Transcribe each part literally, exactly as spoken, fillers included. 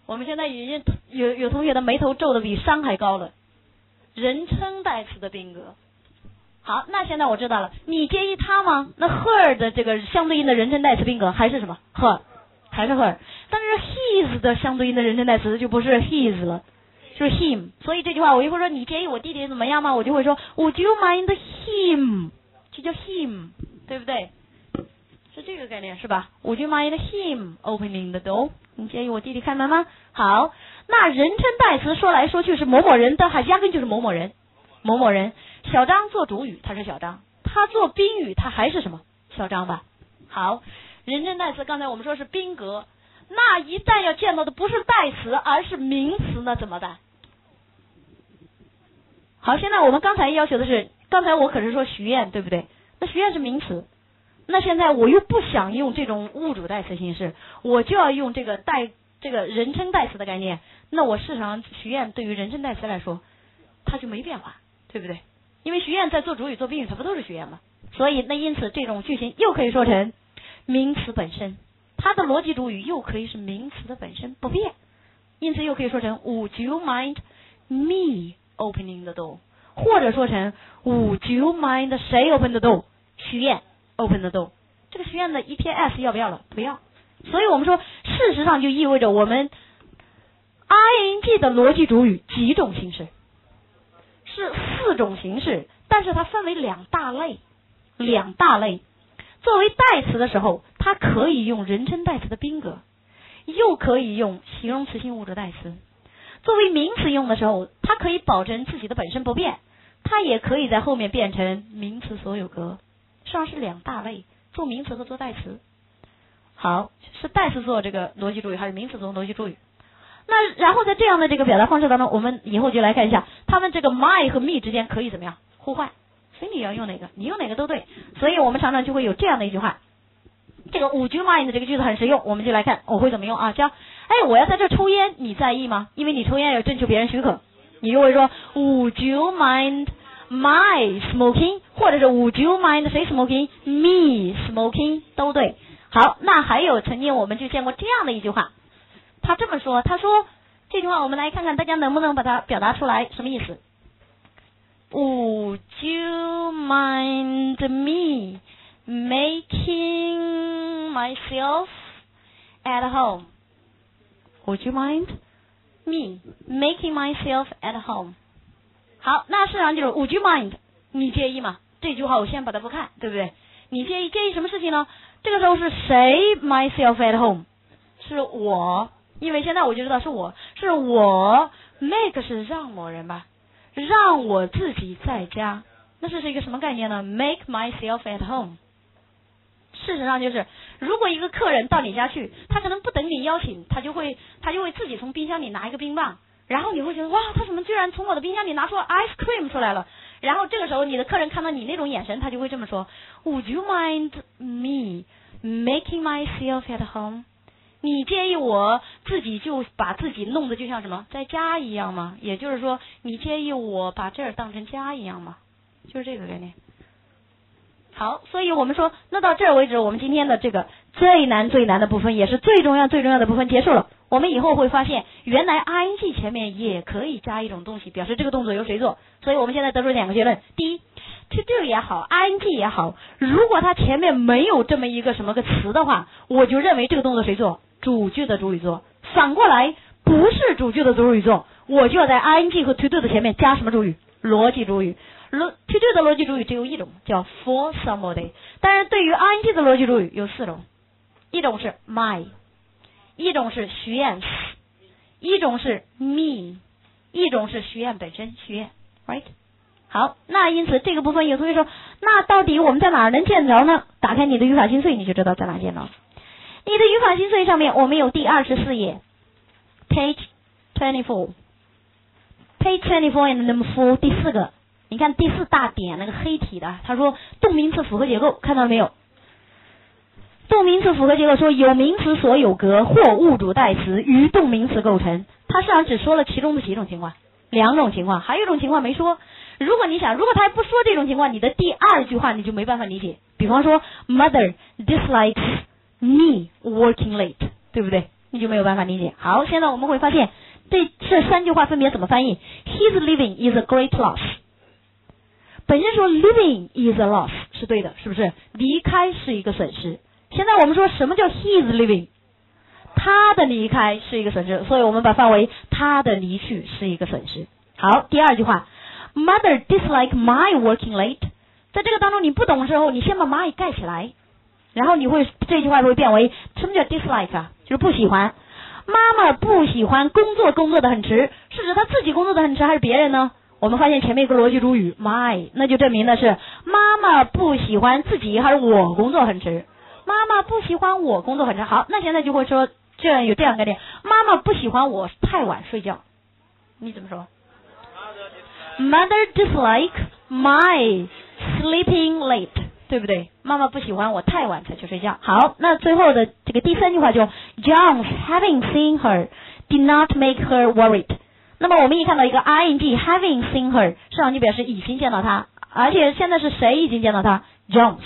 我们现在已经有有同学的眉头皱的比山还高了。人称代词的宾格。好，那现在我知道了，你介意他吗？那 her 的这个相对应的人称代词宾格还是什么 her， 还是 her， 但是 his 的相对应的人称代词就不是 his 了，就是 him。所以这句话我一会儿说你介意我弟弟怎么样吗？我就会说 Would you mind him， 就叫 him， 对不对？是这个概念是吧 ？Would you mind him opening the door？ 你介意我弟弟开门吗？好，那人称代词说来说去是某某人的，还压根就是某某人，某某人。小张做主语，他是小张；他做宾语，他还是什么？小张吧。好，人称代词刚才我们说是宾格，那一旦要见到的不是代词，而是名词，那怎么办？好，现在我们刚才要求的是，刚才我可是说徐燕，对不对？那徐燕是名词。那现在我又不想用这种物主代词形式，我就要用这个代这个人称代词的概念。那我事实上徐燕对于人称代词来说，它就没变化，对不对？因为徐燕在做主语做宾语，它不都是徐燕吗？所以那因此这种句型又可以说成名词本身，它的逻辑主语又可以是名词的本身不变，因此又可以说成 Would you mind me opening the door， 或者说成 Would you mind 谁 open the door？ 徐燕Open the door， 这个徐燕的 E P S 要不要了？不要。所以我们说，事实上就意味着我们 ing 的逻辑主语几种形式，是四种形式，但是它分为两大类，两大类。作为代词的时候，它可以用人称代词的宾格，又可以用形容词性物主代词。作为名词用的时候，它可以保证自己的本身不变，它也可以在后面变成名词所有格。实际上是两大类，做名词和做代词。好，是代词做这个逻辑主语，还是名词做逻辑主语？那然后在这样的这个表达方式当中，我们以后就来看一下，他们这个 my 和 me 之间可以怎么样互换？所以你要用哪个，你用哪个都对。所以我们常常就会有这样的一句话，这个 Would you mind 这个句子很实用，我们就来看我会怎么用啊？叫哎，我要在这抽烟，你在意吗？因为你抽烟要征求别人许可，你就会说 Would you mind my smoking， 或者是 Would you mind 谁 smoking me smoking 都对。好，那还有曾经我们就见过这样的一句话，他这么说，他说这句话我们来看看大家能不能把它表达出来，什么意思？ Would you mind me making myself at home? Would you mind me making myself at home?好，那事实上就是 Would you mind？ 你介意吗？这句话我先把它不看，对不对？你介意介意什么事情呢？这个时候是谁 myself at home？ 是我，因为现在我就知道是我，是我 make 是让某人吧，让我自己在家，那这是一个什么概念呢 ？Make myself at home。事实上就是，如果一个客人到你家去，他可能不等你邀请，他就会他就会自己从冰箱里拿一个冰棒。然后你会觉得哇，他怎么居然从我的冰箱里拿出 ice cream 出来了？然后这个时候你的客人看到你那种眼神，他就会这么说 Would you mind me making myself at home？ 你介意我自己就把自己弄得就像什么在家一样吗？也就是说，你介意我把这儿当成家一样吗？就是这个概念。好，所以我们说，那到这儿为止，我们今天的这个最难最难的部分，也是最重要最重要的部分结束了。我们以后会发现，原来 ing 前面也可以加一种东西，表示这个动作由谁做。所以我们现在得出两个结论：第一 ，to do 也好 ，ing 也好，如果它前面没有这么一个什么个词的话，我就认为这个动作谁做？主句的主语做。反过来，不是主句的主语做，我就要在 ing 和 to do 的前面加什么主语？逻辑主语。to do 的逻辑主语只有一种，叫 for somebody。但是对于 ing 的逻辑主语有四种，一种是 my。一种是徐燕，一种是 me， 一种是徐燕本身徐燕 ，right？ 好，那因此这个部分有同学说，那到底我们在哪儿能见着呢？打开你的语法心碎，你就知道在哪见着。你的语法心碎上面我们有第二十四页 ，page twenty four，page twenty four and number four 第四个，你看第四大点那个黑体的，他说动名词复合结构，看到了没有？动名词复合结构说有名词所有格或物主代词与动名词构成，它实际上只说了其中的几种情况，两种情况，还有一种情况没说。如果你想，如果他还不说这种情况，你的第二句话你就没办法理解。比方说 ，Mother dislikes me working late， 对不对？ 你就没有办法理解。好，现在我们会发现这这三句话分别怎么翻译。His leaving is a great loss。本身说 leaving is a loss 是对的，是不是？离开是一个损失。现在我们说什么叫 his leaving？ 他的离开是一个损失，所以我们把它翻为他的离去是一个损失。好，第二句话 ，Mother dislike my working late。在这个当中你不懂的时候，你先把 my 盖起来，然后你会这句话会变为什么叫 dislike 啊？就是不喜欢。妈妈不喜欢工作工作的很迟，是指他自己工作的很迟还是别人呢？我们发现前面一个逻辑主语 my， 那就证明的是妈妈不喜欢自己还是我工作很迟。妈妈不喜欢我工作很迟。好，那现在就会说这样有这样概念，妈妈不喜欢我太晚睡觉。你怎么说？ Mother dislike my sleeping late， 对不对？妈妈不喜欢我太晚才去睡觉。好，那最后的这个第三句话就 John's having seen her did not make her worried。那么我们一看到一个 ing having seen her， 实际上就表示已经见到他，而且现在是谁已经见到他 ？John's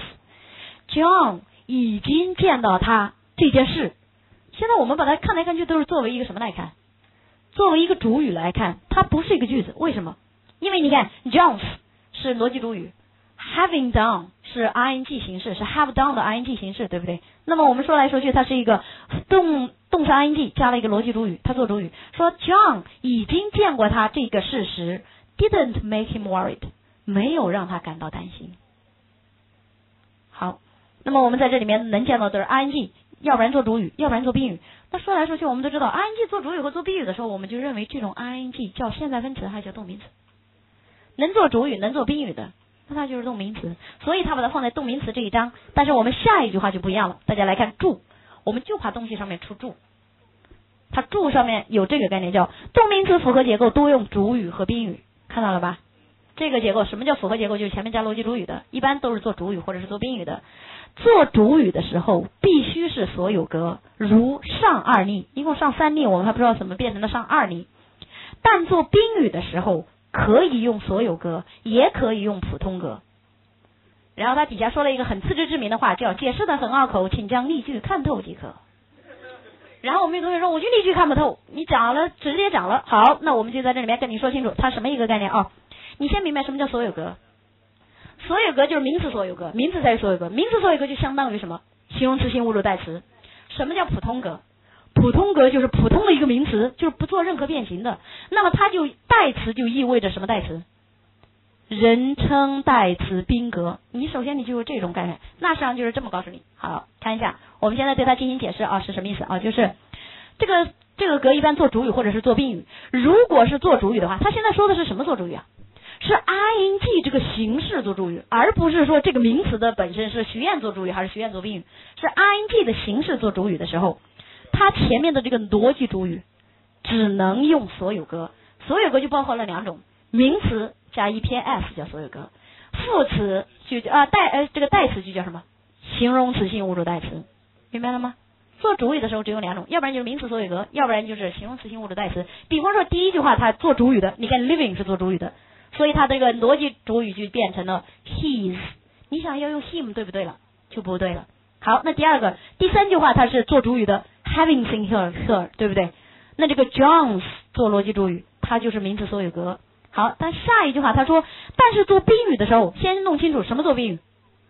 John 已经见到他这件事。现在我们把它看来看去都是作为一个什么来看？作为一个主语来看，它不是一个句子。为什么？因为你看 John's 是逻辑主语， having done 是 ing 形式，是 have done 的 ing 形式，对不对？那么我们说来说去，它是一个动动词 ing 加了一个逻辑主语，它做主语。说 John 已经见过他这个事实 ，didn't make him worried， 没有让他感到担心。好，那么我们在这里面能见到的是 ing， 要不然做主语，要不然做宾语。那说来说去，我们都知道 ing 做主语和做宾语的时候，我们就认为这种 ing 叫现在分词还是叫动名词？能做主语能做宾语的，那它就是动名词，所以它把它放在动名词这一章。但是我们下一句话就不一样了，大家来看注，我们就怕东西上面出注，它注上面有这个概念叫动名词复合结构多用主语和宾语，看到了吧？这个结构什么叫复合结构？就是前面加逻辑主语的，一般都是做主语或者是做宾语的。做主语的时候必须是所有格，如上二例，一共上三例，我们还不知道怎么变成了上二例。但做宾语的时候可以用所有格，也可以用普通格。然后他底下说了一个很自知之明的话，叫解释的很拗口，请将例句看透即可。然后我们有同学说，我就例句看不透，你讲了直接讲了。好，那我们就在这里面跟你说清楚，它什么一个概念啊？你先明白什么叫所有格。所有格就是名词所有格，名词才是所有格，名词所有格就相当于什么？形容词性物主代词。什么叫普通格？普通格就是普通的一个名词，就是不做任何变形的。那么它就代词就意味着什么代词？人称代词宾格。你首先你就有这种概念，那实际上就是这么告诉你。好，看一下，我们现在对它进行解释啊，是什么意思啊？就是这个这个格一般做主语或者是做宾语。如果是做主语的话，他现在说的是什么做主语啊？是 ing 这个形式做主语，而不是说这个名词的本身是徐燕做主语还是徐燕做宾语。是 ing 的形式做主语的时候，它前面的这个逻辑主语只能用所有格。所有格就包括了两种，名词加一偏 s 叫所有格，副词就啊代呃这个代词就叫什么？形容词性物主代词，明白了吗？做主语的时候只有两种，要不然就是名词所有格，要不然就是形容词性物主代词。比方说第一句话它做主语的，你看 living 是做主语的，所以它这个逻辑主语就变成了 his。你想要用 him 对不对了？就不对了。好，那第二个第三句话它是做主语的 having seen her her 对不对？那这个 John's 做逻辑主语，它就是名词所有格。好，但下一句话他说，但是做宾语的时候，先弄清楚什么做宾语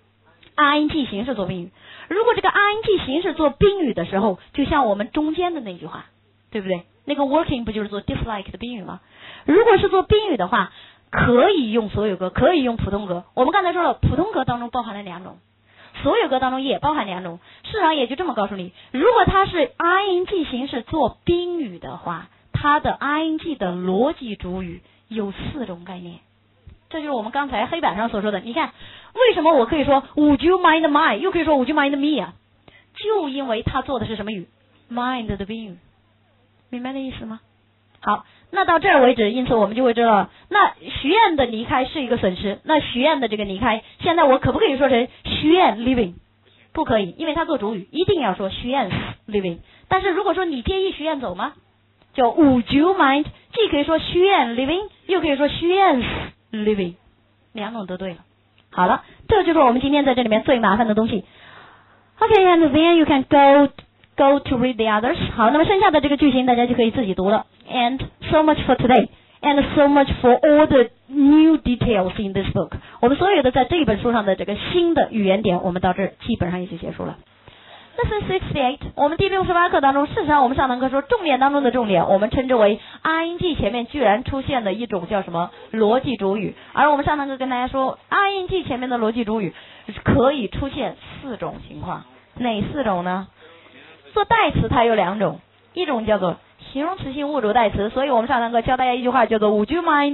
，ing 形式做宾语。如果这个 ing 形式做宾语的时候，就像我们中间的那句话，对不对？那个 working 不就是做 dislike 的宾语吗？如果是做宾语的话，可以用所有格，可以用普通格。我们刚才说了，普通格当中包含了两种，所有格当中也包含两种。市场也就这么告诉你，如果它是 ing 形式做宾语的话，它的 ing 的逻辑主语有四种概念。这就是我们刚才黑板上所说的。你看，为什么我可以说 Would you mind my， 又可以说 Would you mind me 啊？就因为它做的是什么语 ？mind 的宾语，明白的意思吗？好，那到这儿为止，因此我们就会知道，那徐燕的离开是一个损失。那徐燕的这个离开，现在我可不可以说成徐燕 living？ 不可以，因为它做主语，一定要说徐燕 living。但是如果说你介意徐燕走吗？叫 Would you mind？ 既可以说徐燕 living， 又可以说徐燕 living， 两种都对了。好了，这就是我们今天在这里面最麻烦的东西。Okay, and then you can go go to read the others。 好，那么剩下的这个句型大家就可以自己读了。 And so much for today and so much for all the new details in this book。 我们所有的在这一本书上的这个新的语言点，我们到这儿基本上也就结束了。Lesson sixty-eight， 我们第六十八课当中，事实上我们上堂课说重点当中的重点，我们称之为 ing 前面居然出现的一种叫什么逻辑主语。而我们上堂课跟大家说 ing 前面的逻辑主语可以出现四种情况。哪四种呢？做代词它有两种，一种叫做形容词性物主代词，所以我们上堂课教大家一句话叫做 Would you mind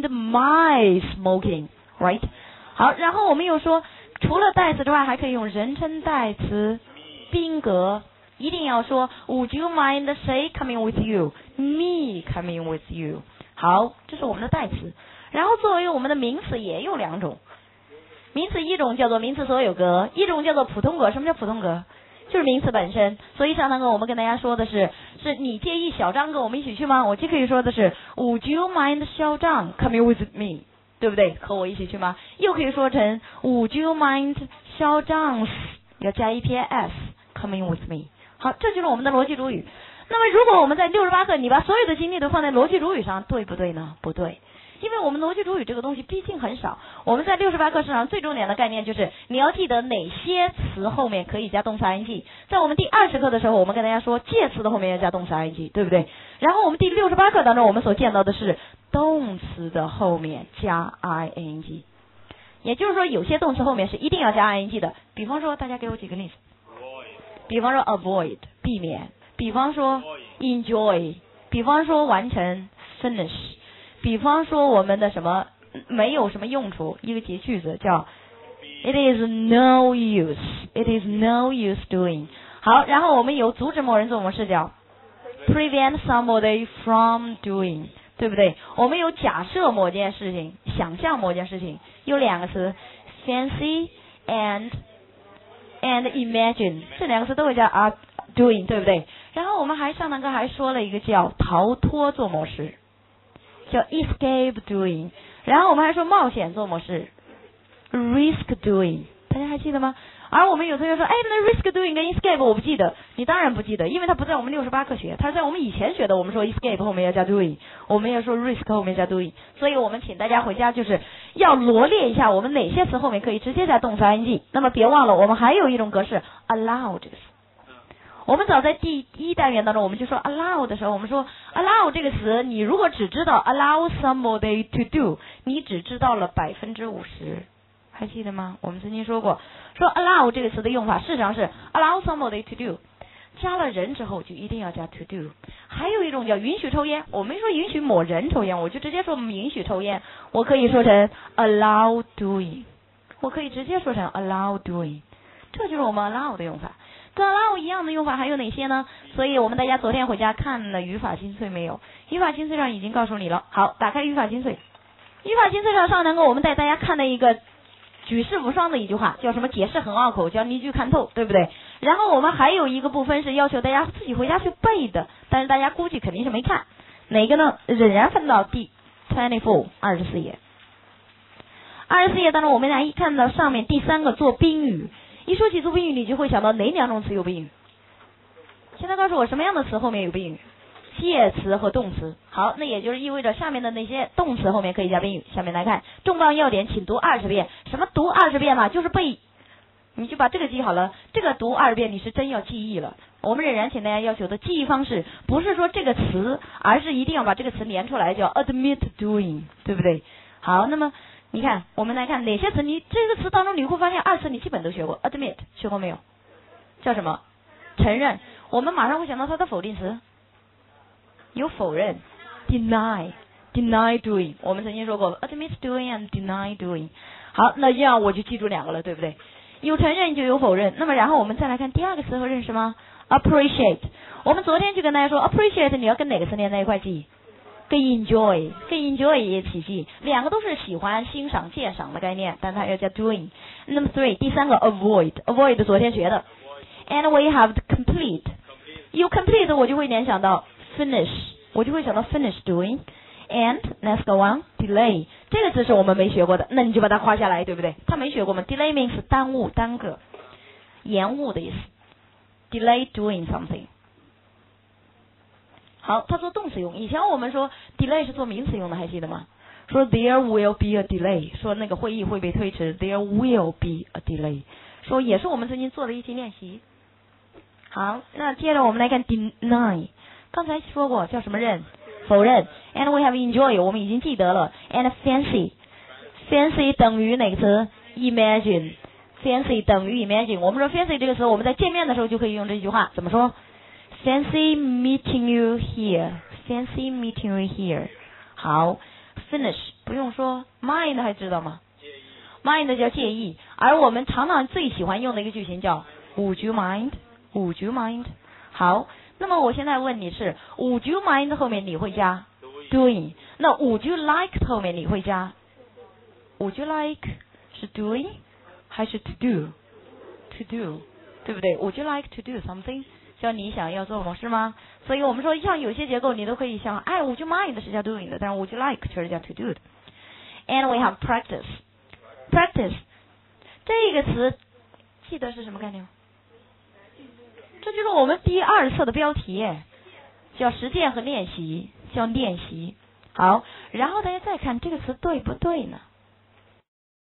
my smoking? Right？ 好，然后我们又说除了代词之外还可以用人称代词宾格，一定要说 Would you mind 谁 coming with you? Me coming with you。 好，这是我们的代词。然后作为我们的名词也有两种，名词一种叫做名词所有格，一种叫做普通格。什么叫普通格？就是名词本身。所以上堂课我们跟大家说的是，是你介意小张跟我们一起去吗？我就可以说的是 Would you mind 小张 coming with me？ 对不对？和我一起去吗？又可以说成 Would you mind 小张要加一撇 s coming with me。 好，这就是我们的逻辑主语。那么如果我们在六十八课你把所有的精力都放在逻辑主语上，对不对呢？不对，因为我们逻辑主语这个东西毕竟很少。我们在六十八课上最重点的概念就是你要记得哪些词后面可以加动词 ing。 在我们第二十课的时候我们跟大家说介词的后面要加动词 ing， 对不对？然后我们第六十八课当中我们所见到的是动词的后面加 ing， 也就是说有些动词后面是一定要加 ing 的。比方说大家给我举个例子，比方说 avoid 避免，比方说 enjoy， 比方说完成 finish， 比方说我们的什么没有什么用处，一个结句子叫 it is no use it is no use doing。 好，然后我们有阻止某人做某事叫 prevent somebody from doing， 对不对？我们有假设某件事情，想象某件事情，有两个词 fancy and and imagine， 这两个词都会叫 are doing， 对不对？然后我们还上堂课还说了一个叫逃脱做某事，叫 escape doing。 然后我们还说冒险做某事 risk doing， 大家还记得吗？而我们有同学说，哎，那 risk doing 跟 escape 我不记得。你当然不记得，因为它不在我们六十八课学，它在我们以前学的。我们说 escape 后面要加 doing， 我们要说 risk 后面加 doing。 所以我们请大家回家就是要罗列一下我们哪些词后面可以直接加动词 ing。 那么别忘了我们还有一种格式 allow 这个词。我们早在第一单元当中我们就说 allow 的时候，我们说 allow 这个词你如果只知道 allow somebody to do， 你只知道了百分之五十，还记得吗？我们曾经说过，说 allow 这个词的用法事实上是 allow somebody to do， 加了人之后就一定要加 to do。 还有一种叫允许抽烟，我没说允许某人抽烟，我就直接说允许抽烟，我可以说成 allow doing， 我可以直接说成 allow doing， 这就是我们 allow 的用法。跟 allow 一样的用法还有哪些呢？所以我们大家昨天回家看了语法精粹没有？语法精粹上已经告诉你了。好，打开语法精粹。语法精粹上上堂课我们带大家看了一个举世无双的一句话，叫什么解释很拗口，叫你句看透，对不对？然后我们还有一个部分是要求大家自己回家去背的，但是大家估计肯定是没看。哪个呢？仍然翻到第二十四二十四页。二十四页当中我们来看到上面第三个做宾语。一说起做宾语你就会想到哪两种词有宾语？现在告诉我什么样的词后面有宾语？介词和动词。好，那也就是意味着下面的那些动词后面可以加宾语。下面来看重磅要点，请读二十遍。什么读二十遍嘛？就是背，你就把这个记好了。这个读二十遍你是真要记忆了。我们仍然请大家要求的记忆方式不是说这个词，而是一定要把这个词连出来，叫 admit doing， 对不对？好，那么你看我们来看哪些词，你这个词当中你会发现二词你基本都学过。 admit 学过没有？叫什么？承认。我们马上会想到它的否定词，有否认 deny deny doing， 我们曾经说过 admit doing and deny doing。 好，那这样我就记住两个了，对不对？有承认就有否认。那么然后我们再来看第二个词和认识吗？ appreciate。 我们昨天就跟大家说 appreciate 你要跟哪个词连在一块记？跟 enjoy 跟 enjoy 也一起记，两个都是喜欢欣赏鉴赏的概念，但它要加 doing。 那么 three 第三个 avoid avoid 昨天学的。 and we have to complete， 有 complete 我就会联想到 finish， 我就会想到 finish doing。 and let's go on delay， 这个词是我们没学过的，那你就把它画下来，对不对？他没学过吗？ delay means 耽误耽搁延误的意思， delay doing something 好，他做动词用。以前我们说 delay 是做名词用的，还记得吗？说 there will be a delay， 说那个会议会被推迟 ，there will be a delay， 说也是我们最近做的一期练习。好，那接着我们来看 deny， 刚才说过叫什么认？否认。And we have enjoy， 我们已经记得了。And fancy，fancy 等于哪个词 ？imagine。fancy 等于 imagine。我们说 fancy 这个词，我们在见面的时候就可以用这句话，怎么说 ？Fancy meeting you here. Fancy meeting you here. 好 ，finish 不用说 ，mind 还知道吗 ？mind 叫介意，而我们常常最喜欢用的一个句型叫 Would you mind? Would you mind? 好，那么我现在问你是 Would you mind 后面你会加 doing， 那 Would you like 后面你会加 Would you like 是 doing 还是 to do? To do， 对不对 ？Would you like to do something？叫你想要做某事吗？所以我们说，像有些结构你都可以想，哎 ，Would you mind 是叫 doing 的，但是 Would you like 确实叫 to do 的。And we have practice. Practice 这个词记得是什么概念吗？这就是我们第二册的标题，叫实践和练习，叫练习。好，然后大家再看这个词对不对呢？